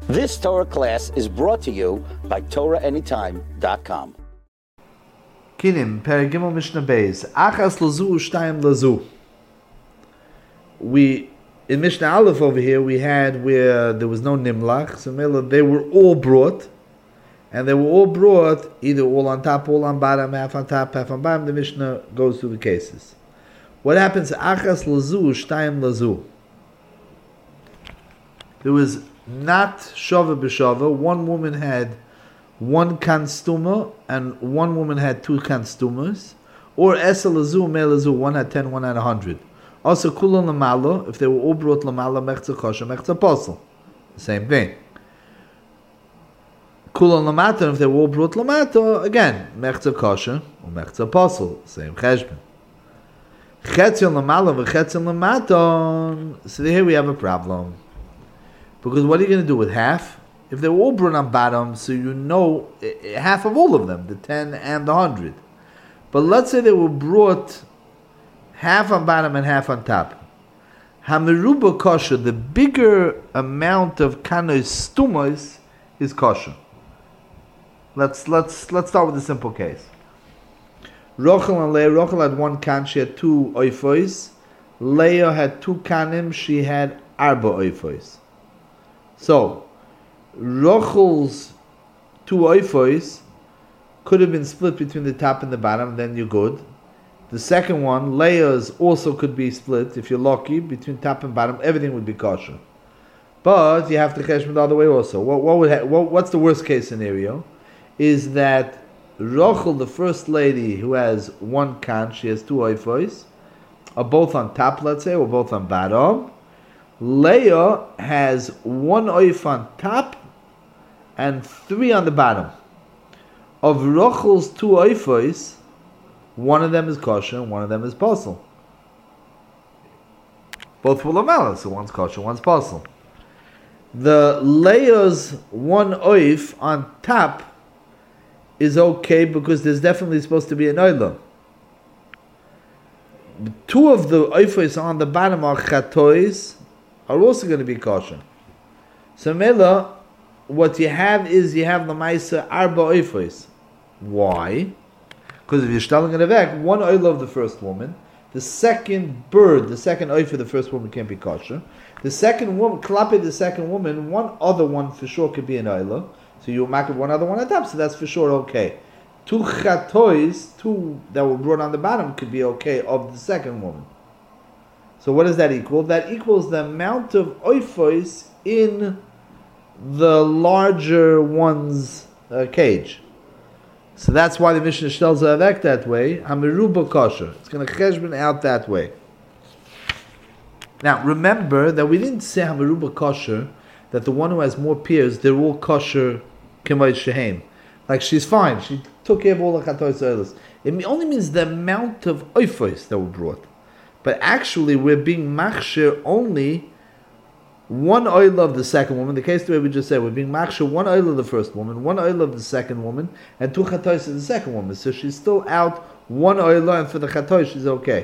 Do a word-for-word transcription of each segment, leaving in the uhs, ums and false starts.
This Torah class is brought to you by Torah Anytime dot com. Kinim, Perigimel Mishnah Beis, Achas Lazu, Shtayim Lazu. We, in Mishnah Aleph over here, we had where there was no Nimlach, so they were all brought, and they were all brought either all on top, all on bottom, half on top, half on bottom. The Mishnah goes through the cases. What happens? Achas Lazu, Shtayim Lazu. There was not Shava B'Shava. One woman had one kan stuma, and one woman had two kan stumas. Or Esa Lazu, Me Lazu, one had ten, one had a hundred. Also, Kulan Lamala, if they were all brought Lamala, Mechza Kosher, Mechza Posel. The same thing. Kulan Lamata, if they were all brought Lamata, again, Mechza Kosher, or Mechza Posel. Same Cheshbon. Chetzion Lamala, V'Chetzion Lamata. So here we have a problem. Because what are you going to do with half? If they were all brought on bottom, so you know half of all of them, the ten and the hundred. But let's say they were brought half on bottom and half on top. Hamiruba kosher, the bigger amount of kanos stumas is kosher. Let's let's let's start with a simple case. Rochel and Leah. Rochel had one kan, she had two oifois. Leah had two kanim, she had arba oifois. So, Rochel's two oifois could have been split between the top and the bottom, then you're good. The second one, Leah's, also could be split, if you're lucky, between top and bottom, everything would be kosher. But you have to cheshbon the other way also. What, what would ha- what, what's the worst case scenario? Is that Rochel, the first lady who has one kan, she has two oifois, are both on top, let's say, or both on bottom. Leah has one oif on top and three on the bottom. Of Rochel's two oifos, one of them is kosher and one of them is posel. Both were lamala, so one's kosher, one's posel. The Leah's one oif on top is okay because there's definitely supposed to be an oila. Two of the oifos on the bottom are chatois, are also going to be kosher. So Mela, what you have is you have the Maisa Arba Oifos. Why? Because if you're stalling in a vac, one oil of the first woman, the second bird, the second oil for the first woman can't be kosher. The second woman, klape the second woman, one other one for sure could be an oil. So you mark one other one on top, so that's for sure okay. Two chatois, two that were brought on the bottom could be okay of the second woman. So what does that equal? That equals the amount of oifos in the larger one's uh, cage. So that's why the Mishnah tells Avek that way. Hamiruba kosher. It's going to cheshbon out that way. Now remember that we didn't say Hamiruba kosher, that the one who has more peers, they're all kosher k'moed shehem. Like she's fine. She took care of all the chatois oilos. It only means the amount of oifos that were brought. But actually, we're being machshir only one oil of the second woman. The case the way we just said, we're being machshir one oil of the first woman, one oil of the second woman, and two chatois of the second woman. So she's still out one oil, and for the chatois, she's okay.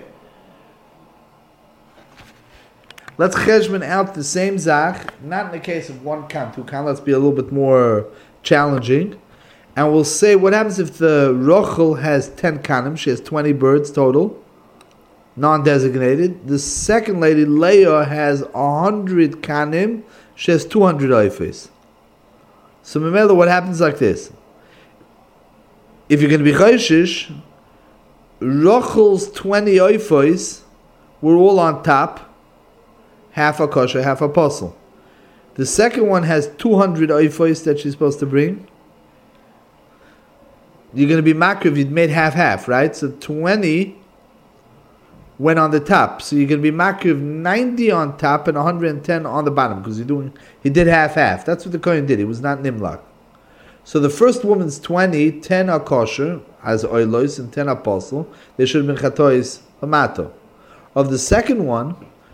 Let's cheshbon out the same zach, not in the case of one kan, two kan. Let's be a little bit more challenging. And we'll say, what happens if the Rochel has ten kanim, she has twenty birds total, non-designated. The second lady, Leah, has one hundred kanim. She has two hundred oifos. So, Memela, what happens like this? If you're going to be chayshish, Rochel's twenty oifos were all on top, half a kosher, half a posel. The second one has two hundred oifos that she's supposed to bring. You're going to be makriv, you'd made half-half, right? So twenty went on the top. So you're going to be makriv ninety on top and one hundred ten on the bottom, because you're doing, he did half-half. That's what the Kohen did. He was not nimlak. So the first woman's twenty, ten are kosher, as oilos, and ten are posel. They should have been chatois amato. Of the second one,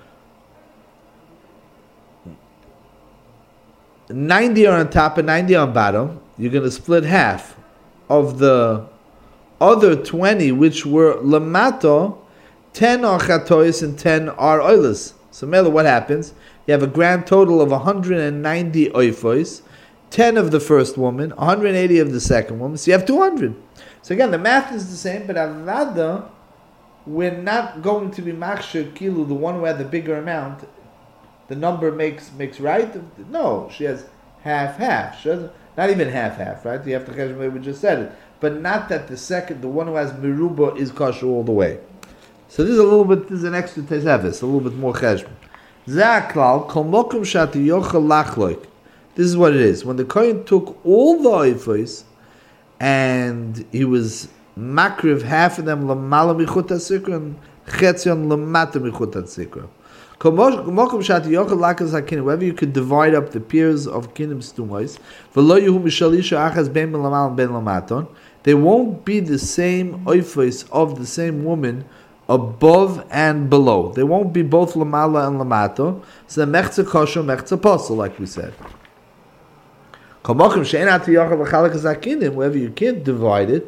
ninety are on top and ninety on bottom. You're going to split half. Of the other twenty, which were lamato, ten are chatois and ten are oilers. So, Mela, what happens? You have a grand total of one hundred ninety oifos, ten of the first woman, one hundred eighty of the second woman, so you have two hundred. So again, the math is the same, but Avada, we're not going to be Machshir Kilu, the one who had the bigger amount, the number makes makes right? No, she has half-half. She has not even half-half, right? You have to cheshbon, we just said it. But not that the second, the one who has Meruba is kosher all the way. So this is a little bit, this is an extra tezavis, a little bit more cheshbon. Zaklal, kol mokum shati yochel lachloik. This is what it is. When the Kohen took all the oifos, and he was makriv half of them lamala michut hasikra and chetzion lamata michut hasikra. Mokum shati yochel lakas hakinim. Wherever you could divide up the peers of kinim stumos, v'lo yuhu mishalisha achas ben lamal and ben lamaton. They won't be the same oifos of the same woman above and below. They won't be both lamala and lamato. So mechza kosher, mechza posel, like we said. Wherever you can't divide it,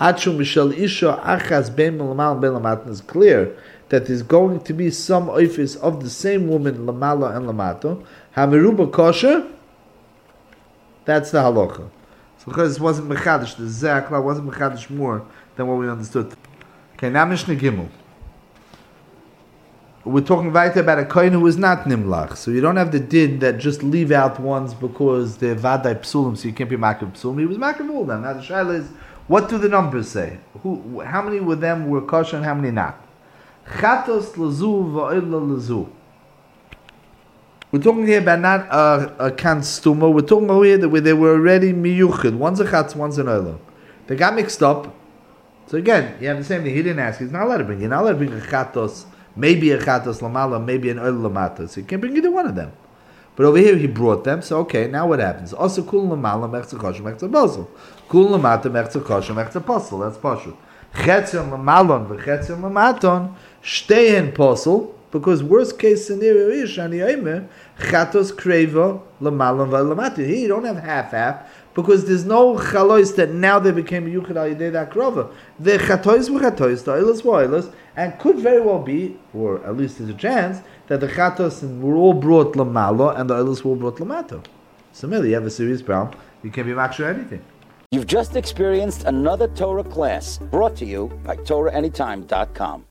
it's clear that there's going to be some oifis of the same woman, lamala and lamato. Hameruba kosher, that's the halacha. So because it wasn't mechadish, the zakla wasn't mechadish more than what we understood. Okay, now Mishnah Gimel. We're talking right about a kohen who is not nimlach. So you don't have the din that just leave out ones because they're vadai psulim, so you can't be makriv psulim. He was makriv all them. Now the shaila is, what do the numbers say? Who, how many of them were kosher and how many not? Chatos lazu va'ila lazu. We're talking here about not a, a kan stuma. We're talking about here that where they were already miyuchid. One's a chatz, one's an oilam. They got mixed up. So again, you have the same thing. He didn't ask. He's not allowed to bring. You're not allowed to bring a chatos. Maybe a chatos lamala, maybe an oil lamata. So you can't bring either one of them. But over here he brought them. So okay, now what happens? Also kul lamala mechza kosher mechza posel. Kul lamata mechza kosher mechza posel. That's pashut. Chetzion lamalon v'chetzion lamaton shtehen posel. Because worst case scenario is shani oimer chatos kreva lamalon v'lamata. Here you don't have half half. Because there's no chalois that now they became yuchid al yedei that krova. The chatois were chatois, the oilos were oilos, and could very well be, or at least there's a chance, that the chatos were all brought lamalo and the oilos were all brought lamato. Similarly, you have a serious problem. You can't be maksher anything. You've just experienced another Torah class brought to you by Torah Anytime dot com.